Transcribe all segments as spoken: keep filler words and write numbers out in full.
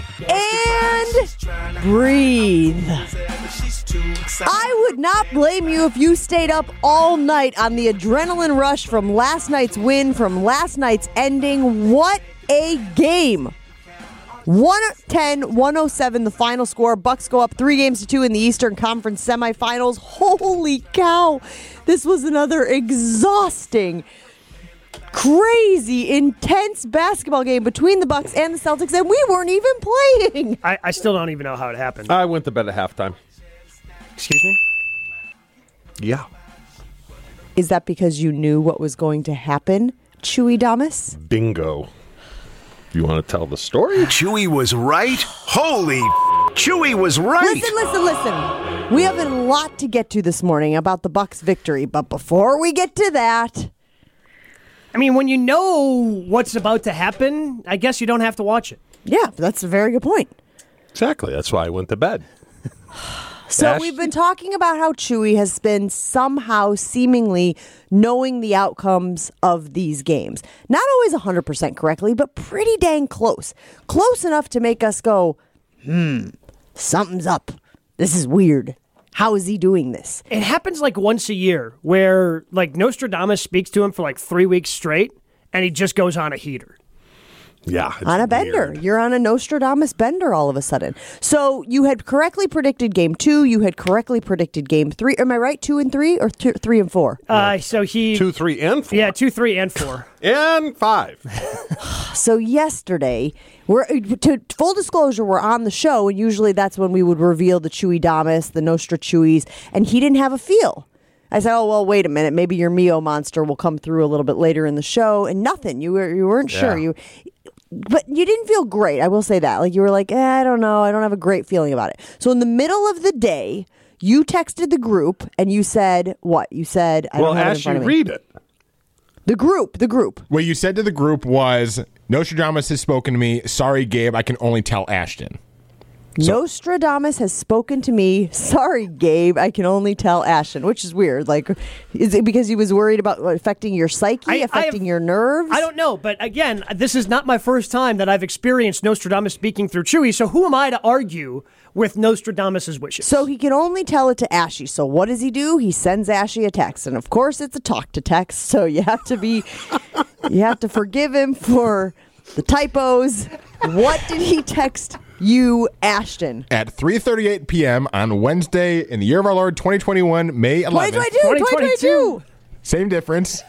and breathe. I would not blame you if you stayed up all night on the adrenaline rush from last night's win, from last night's ending. What a game. one ten, one oh seven the final score. Bucks go up three games to two in the Eastern Conference semifinals. Holy cow. This was another exhausting, crazy, intense basketball game between the Bucks and the Celtics, and we weren't even playing. I, I still don't even know how it happened. I went to bed at halftime. Excuse me? Yeah. Is that because you knew what was going to happen, Chewy Damas? Bingo. You want to tell the story? Chewy was right? Holy Chewy was right. Listen, listen, listen. We have a lot to get to this morning about the Bucks' victory, but before we get to that... I mean, when you know what's about to happen, I guess you don't have to watch it. Yeah, that's a very good point. Exactly. That's why I went to bed. So Ash? we've been talking about how Chewy has been somehow seemingly knowing the outcomes of these games. Not always one hundred percent correctly, but pretty dang close. Close enough to make us go, hmm, something's up. This is weird. How is he doing this? It happens like once a year where like Nostradamus speaks to him for like three weeks straight and he just goes on a heater. Yeah. On a bender. Weird. You're on a Nostradamus bender all of a sudden. So you had correctly predicted game two. You had correctly predicted game three. Am I right? Two and three or two, three and four? Uh, so he... Two, three, and four. Yeah, two, three, and four. And five. So yesterday, we're to full disclosure, we're on the show, and usually that's when we would reveal the Chewy Damas, the Nostra Chewies, and he didn't have a feel. I said, oh, well, wait a minute. Maybe your Mio monster will come through a little bit later in the show, and nothing. You were you weren't Yeah. sure. You, But you didn't feel great. I will say that. Like you were like, eh, I don't know. I don't have a great feeling about it. So in the middle of the day, you texted the group, and you said what? You said, I Well, don't have it in Ash, front you of me. read it. The group, the group. What you said to the group was, Nostradamus has spoken to me. Sorry, Gabe, I can only tell Ashton. So- Nostradamus has spoken to me. Sorry, Gabe. I can only tell Ashton, which is weird. Like, is it because he was worried about what, affecting your psyche, I- I affecting have- your nerves? I don't know, but again, this is not my first time that I've experienced Nostradamus speaking through Chewy, so who am I to argue with Nostradamus' wishes? So he can only tell it to Ashy. So what does he do? He sends Ashy a text, and of course, it's a talk to text. So you have to be, you have to forgive him for the typos. What did he text you, Ashton? At three thirty-eight p.m. on Wednesday in the year of our Lord twenty twenty-one, May eleventh. twenty twenty-two, twenty twenty-two. Same difference.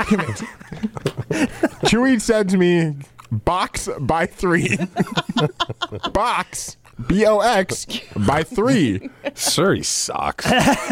Chewy said to me, box by three. Box, B O X, by three. Sir, he sucks.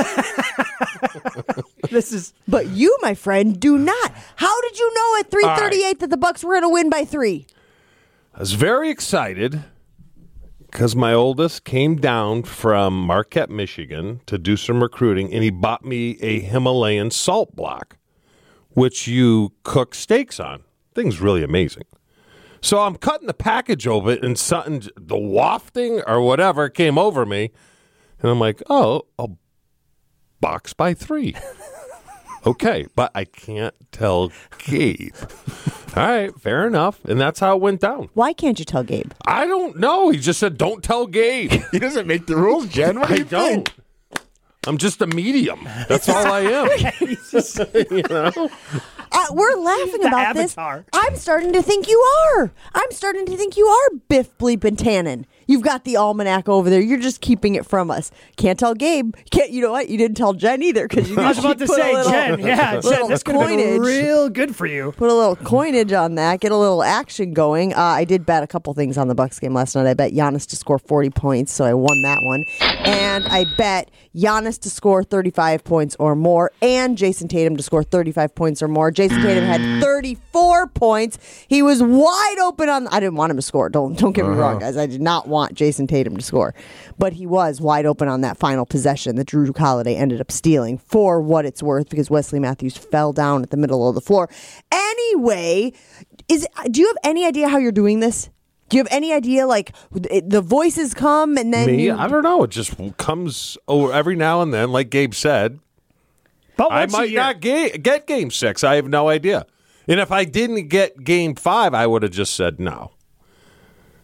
This is But you, my friend, do not. How did you know at three thirty-eight that the Bucks were going to win by three? I was very excited because my oldest came down from Marquette, Michigan to do some recruiting, and he bought me a Himalayan salt block, which you cook steaks on. Thing's really amazing. So I'm cutting the package open, and something, the wafting or whatever came over me, and I'm like, oh, a box by three. Okay, but I can't tell Gabe. All right, fair enough. And that's how it went down. Why can't you tell Gabe? I don't know. He just said, don't tell Gabe. He doesn't make the rules, Jen. What do I you don't. think? I'm just a medium. That's all I am. You know? Uh, we're laughing the about Avatar. this. I'm starting to think you are. I'm starting to think you are Biff Bleep and Tannen. You've got the almanac over there. You're just keeping it from us. Can't tell Gabe. Can't. You know what? You didn't tell Jen either because you. I was about to put a say, little- Jen, yeah, Jen, little this could have been coinage. real good for you. Put a little coinage on that. Get a little action going. Uh, I did bet a couple things on the Bucks game last night. I bet Giannis to score forty points, so I won that one. And I bet Giannis to score thirty-five points or more, and Jason Tatum to score thirty-five points or more. Jason Tatum had thirty-four points. He was wide open on. I didn't want him to score. Don't don't get me wrong, guys. I did not want Jason Tatum to score, but he was wide open on that final possession that Drew Holiday ended up stealing for what it's worth because Wesley Matthews fell down at the middle of the floor. Anyway, is do you have any idea how you're doing this? Do you have any idea, like, it, the voices come and then Me? you... I don't know. It just comes over every now and then, like Gabe said. But I once a might year. not ga- get game six. I have no idea. And if I didn't get game five, I would have just said no.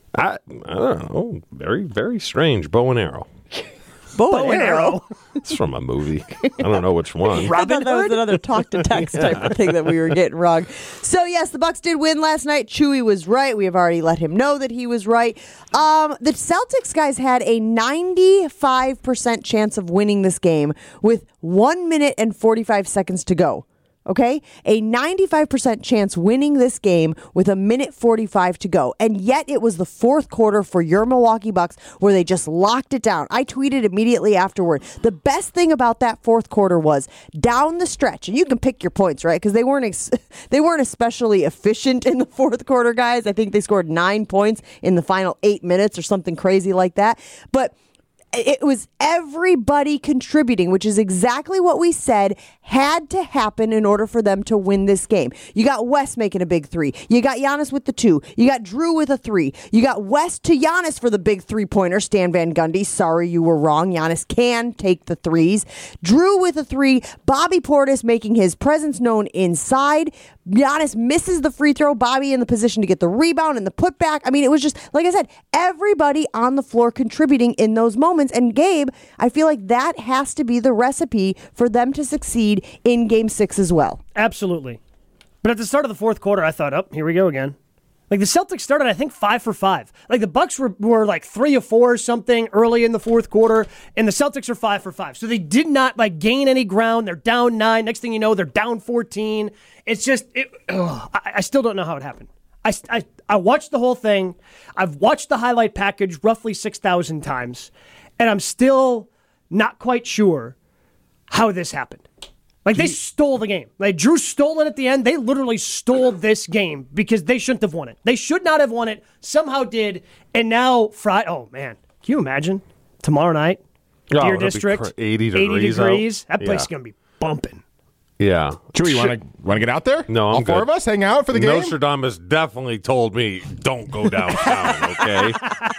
I, I don't know. Very, very strange. Bow and arrow. Bow, Bow and arrow. It's from a movie. I don't know which one. I thought that was another talk to text type of thing that we were getting wrong. So yes, the Bucks did win last night. Chewy was right. We have already let him know that he was right. Um, the Celtics guys had a ninety-five percent chance of winning this game with one minute and forty-five seconds to go. Okay? A ninety-five percent chance winning this game with a minute forty-five to go. And yet it was the fourth quarter for your Milwaukee Bucks where they just locked it down. I tweeted immediately afterward. The best thing about that fourth quarter was down the stretch, and you can pick your points, right? Because they weren't ex- they weren't especially efficient in the fourth quarter, guys. I think they scored nine points in the final eight minutes or something crazy like that. But it was everybody contributing, which is exactly what we said had to happen in order for them to win this game. You got West making a big three. You got Giannis with the two. You got Drew with a three. You got West to Giannis for the big three-pointer. Stan Van Gundy, sorry you were wrong. Giannis can take the threes. Drew with a three. Bobby Portis making his presence known inside. Giannis misses the free throw. Bobby in the position to get the rebound and the putback. I mean, it was just, like I said, everybody on the floor contributing in those moments. And Gabe, I feel like that has to be the recipe for them to succeed in game six as well. Absolutely. But at the start of the fourth quarter, I thought, oh, here we go again. Like the Celtics started, I think, five for five. Like the Bucks were, were like three or four or something early in the fourth quarter, and the Celtics are five for five. So they did not like gain any ground. They're down nine. Next thing you know, they're down fourteen. It's just, it, ugh, I, I still don't know how it happened. I, I, I watched the whole thing. I've watched the highlight package roughly six thousand times, and I'm still not quite sure how this happened. Like, they stole the game. Like, Drew stole it at the end. They literally stole this game because they shouldn't have won it. They should not have won it. Somehow did. And now, Friday, oh, man. Can you imagine? Tomorrow night, Oh, Deer it'll be District, cr- eighty degrees. eighty degrees. out. That place Yeah. is going to be bumping. Yeah. Chewy, you want to want to get out there? No, I'm All four good. of us hang out for the game? Nostradamus definitely told me, don't go downtown, okay?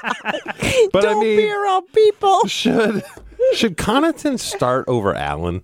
But Don't I mean, be around people. should should Connaughton start over Allen?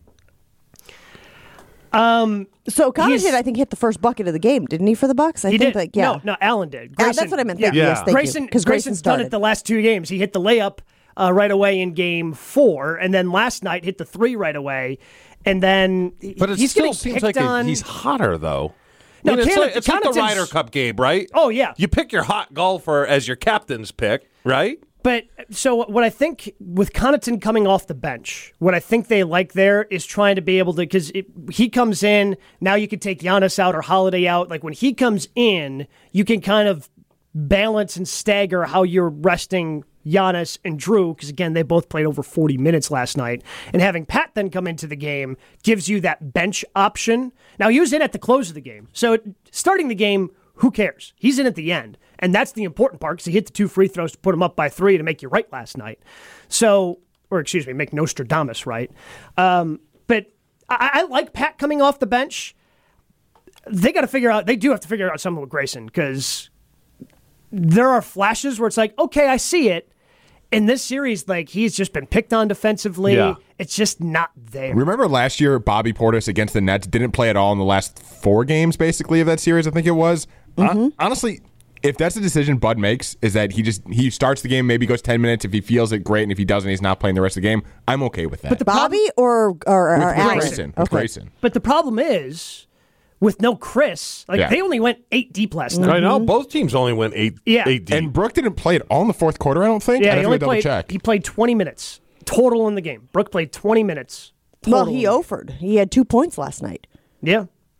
So Connaughton, He's- I think, hit the first bucket of the game, didn't he, for the Bucks? I He think, did. like, yeah. No, no, Allen did. Uh, Grayson, that's what I meant. Yeah. Thank you. Yeah. Yes, thank Grayson, you. Because Grayson Grayson's done started. it the last two games. He hit the layup uh, right away in game four, and then last night hit the three right away. And then But it he's still getting seems picked like a- on. he's hotter, though. No, I mean, it's Canada- like, it's like the Connaughton's- Ryder Cup game, right? Oh, yeah. You pick your hot golfer as your captain's pick, right? But so what I think with Connaughton coming off the bench, what I think they like there is trying to be able to, because he comes in, now you can take Giannis out or Holiday out. Like when he comes in, you can kind of balance and stagger how you're resting Giannis and Drew, because again, they both played over forty minutes last night. And having Pat then come into the game gives you that bench option. Now, he was in at the close of the game. So it, starting the game, who cares? He's in at the end. And that's the important part because he hit the two free throws to put him up by three to make you right last night. So, or excuse me, make Nostradamus right. Um, but I, I like Pat coming off the bench. They got to figure out, they do have to figure out something with Grayson because there are flashes where it's like, okay, I see it. In this series, like he's just been picked on defensively. Yeah. It's just not there. Remember last year, Bobby Portis against the Nets didn't play at all in the last four games, basically, of that series, I think it was. Mm-hmm. Hon- honestly, if that's the decision Bud makes, is that he just he starts the game, maybe goes ten minutes. If he feels it, great. And if he doesn't, he's not playing the rest of the game. I'm okay with that. But the Bobby or, or, or with, with Allen? Grayson. With Okay. Grayson. But the problem is, with no Chris, like Yeah. they only went eight deep last night. I know. Both teams only went eight, Yeah. eight deep. And Brooke didn't play at all in the fourth quarter, I don't think. Yeah, I'd he have only to double played. check. He played twenty minutes total in the game. Brooke played twenty minutes. Total. Well, he offered. He had two points last night. Yeah,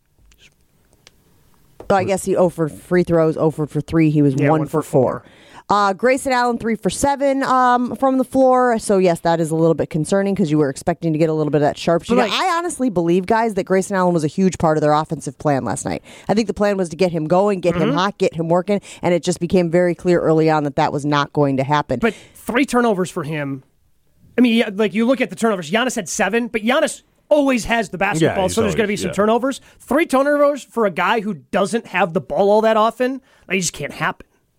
So I guess he offered free throws, offered for three. He was Yeah, one, one for for four. four. Uh, Grayson Allen, three for seven um, from the floor. So, yes, that is a little bit concerning because you were expecting to get a little bit of that sharpshooter. But, like- I honestly believe, guys, that Grayson Allen was a huge part of their offensive plan last night. I think the plan was to get him going, get him hot, get him working, and it just became very clear early on that that was not going to happen. but three turnovers for him. I mean, yeah, like you look at the turnovers. Giannis had seven, but Giannis always has the basketball, he's so there's going to be always- some yeah. turnovers. Three turnovers for a guy who doesn't have the ball all that often, like, it just can't happen.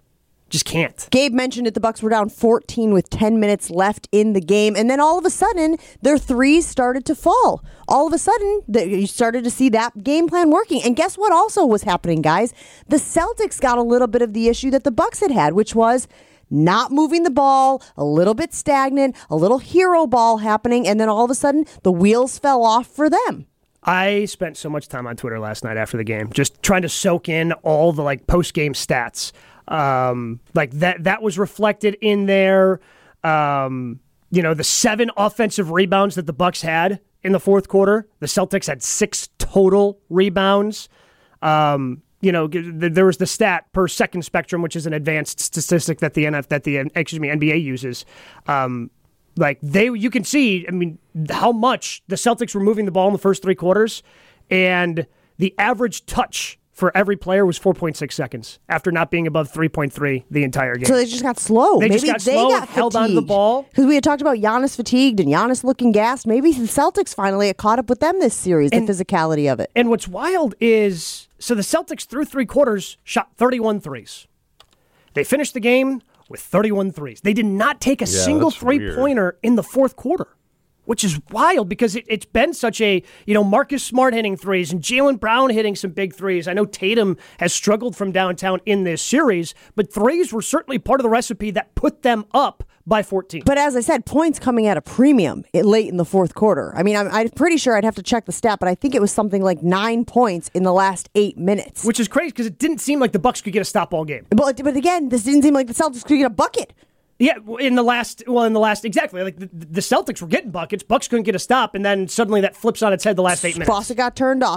Just can't. Gabe mentioned it. The Bucks were down fourteen with ten minutes left in the game, and then all of a sudden, their threes started to fall. All of a sudden, the, you started to see that game plan working. And guess what? Also was happening, guys. The Celtics got a little bit of the issue that the Bucks had had, which was not moving the ball, a little bit stagnant, a little hero ball happening, and then all of a sudden, the wheels fell off for them. I spent so much time on Twitter last night after the game, just trying to soak in all the like post game stats. Um, like that, that was reflected in there. Um, you know, the seven offensive rebounds that the Bucks had in the fourth quarter. The Celtics had six total rebounds. Um, you know, there was the stat per second spectrum, which is an advanced statistic that the N F that the excuse me N B A uses. Um, like they, you can see, I mean, how much the Celtics were moving the ball in the first three quarters, and the average touch for every player was four point six seconds after not being above three point three the entire game. So they just got slow. They Maybe just got they slow, got held onto the ball. Because we had talked about Giannis fatigued and Giannis looking gassed. Maybe the Celtics finally had caught up with them this series, and, the physicality of it. And what's wild is, so the Celtics through three quarters shot thirty-one threes. They finished the game with thirty-one threes. They did not take a Yeah, single that's three-pointer in the fourth quarter, which is wild because it, it's been such a, you know, Marcus Smart hitting threes and Jaylen Brown hitting some big threes. I know Tatum has struggled from downtown in this series, but threes were certainly part of the recipe that put them up by fourteen. But as I said, points coming at a premium late in the fourth quarter. I mean, I'm, I'm pretty sure I'd have to check the stat, but I think it was something like nine points in the last eight minutes. Which is crazy because it didn't seem like the Bucks could get a stop all game. But, but again, this didn't seem like the Celtics could get a bucket. Yeah, in the last, well, in the last, exactly. Like the, the Celtics were getting buckets, Bucks couldn't get a stop, and then suddenly that flips on its head the last eight minutes. Faucet got turned off.